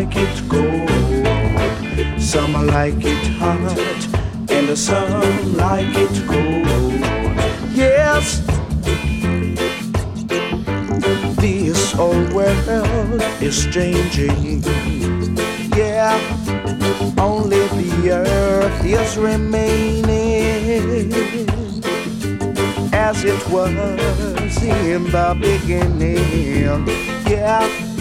like it cold, some like it hot, and some like it cold. Yes, this old world is changing. Yeah, only the earth is remaining as it was in the beginning. Yeah.